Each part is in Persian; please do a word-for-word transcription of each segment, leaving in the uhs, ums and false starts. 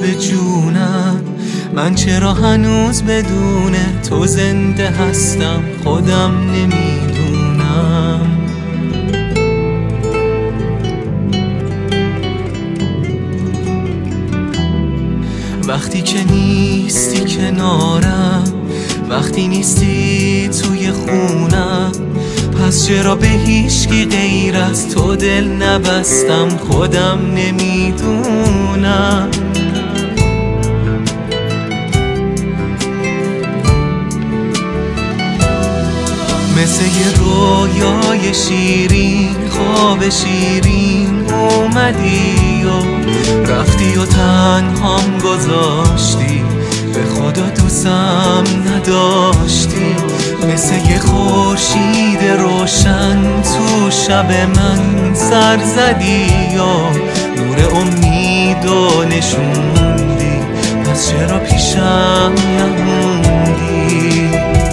به جونم، من چرا هنوز بدون تو زنده هستم خودم نمیدونم. وقتی که نیستی کنارم، وقتی نیستی توی خونم، پس چرا به هیچکی غیر از تو دل نبستم خودم نمیدونم. مثل یه رویای شیرین، خواب شیرین اومدی و رفتی و تنهام گذاشتی، به خدا دوستم نداشتی. مثل یه خورشید روشن تو شب من سر زدی و نور امیدو نشوندی، پس چرا پیشم نموندی؟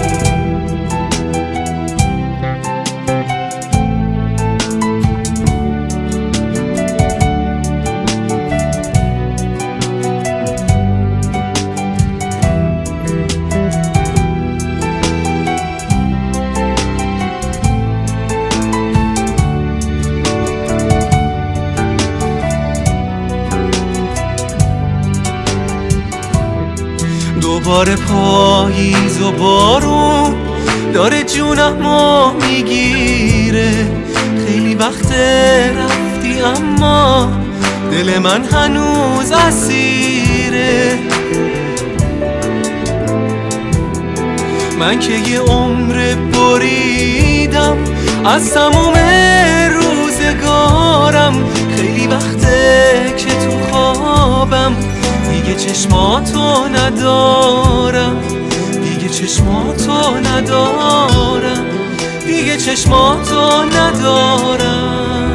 دوباره پاییز و بارون داره جونمو میگیره. خیلی وقت رفتی اما دل من هنوز اسیره. من که یه عمر بریدم از تموم روزگارم، خیلی وقته که تو خوابم دیگه چشماتو ندارم، دیگه چشماتو ندارم، دیگه چشماتو ندارم.